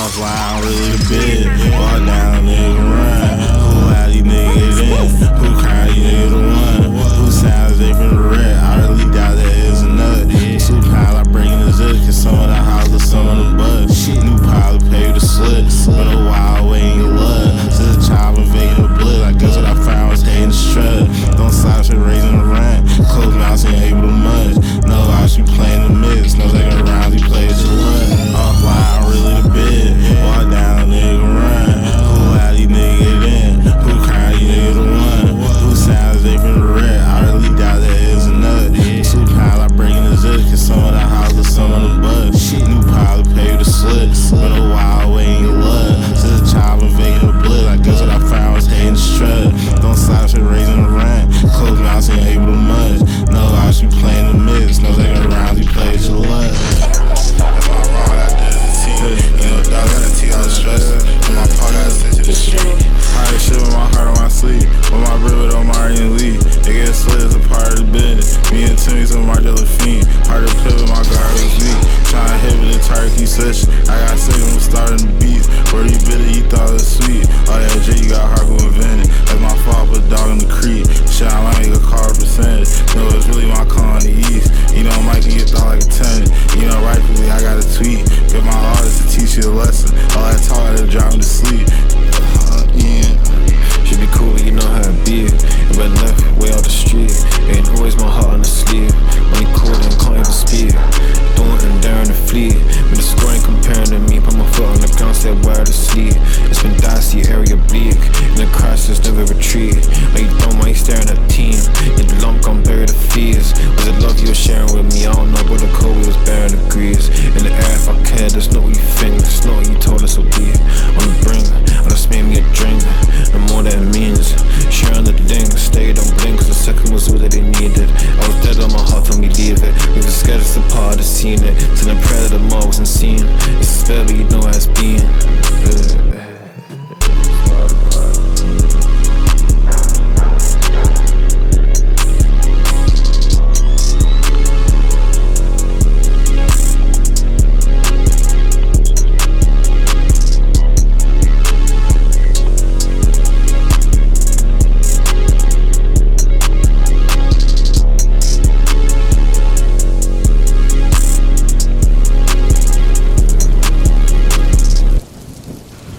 Offline, really the bid. Walk down, nigga, run. Who how these niggas in? Who cry, you nigga the one? Who sounds they from the red? I really doubt that is a nut. 2 pounds, I breaking the zip, cause some of the houses, some of the bugs. New pile to pay you the slip. Been a while waiting your love. To the child invading the blood. I guess what I found was hating the strut. Don't slouch and raising the rent. Closed mouths ain't able to munch. No, I should playing the mix. No second round, he plays the luck. Offline, really the bid. Walk down, nigga, run. Who how these niggas in? Who cry, you nigga the one? Who sounds they from the red? I really doubt that is a nut. 2 pounds, I breaking the zip, cause some of the houses, some of the bugs. New pile to pay you the slip. Been a while waiting your love. To the child invading the blood. I guess what I found was hating the strut. Don't slouch and raising the rent. Closed mouths ain't able to munch. No, I should playing the mix. No second round, he plays your luck. If I'm wrong, I did the team. You know, dog got a T on the stressor. And my paw got a sense of the street. High shit with my heart on my sleeve. With my rivet on Mari and Lee. They get slid as a part of the business. Me and Timmy's on Margella Fiend. Hard to play with my guard was weak. Tryna hit with the turkey session. I got sick when starting the beats. Where you bitter, you thought it was sweet. Oh yeah, J, you got hard who invented. That's my fault, put a dog in the creek. Shit, I like a car percentage. No, it's really my car on the east. You know, Mike can get thought like a tenant. You know, rightfully, I got a tweet. Get my artist to teach you a lesson. All that talk, I drive him to sleep. Yeah. Should be cool, you know how it be. Red left, way out the street. Ain't always my heart on the sleeve. When he cool, then can't even speak. Doing and daring to flee. But the score ain't comparing to me. Put my foot on the ground, said where to sleep. It's been dicey, area bleak. And the crisis never retreat. Like you don't mind staring at team. Yet the lump gon' bury the fears. Was it love you were sharing with me? I don't know, but the code we was bearing degrees. In the air if I cared, that's not what you think. That's not what you told us so deep. On the brink, I just made me a drink. The more that it means. Sharing the thing, stayed on blink. Cause the second was all that they needed. I was dead on my heart, told me leave it. We were scared it's the part of seen it. Till the prayer that the mall wasn't seen. It's a spell, but you know how it's been.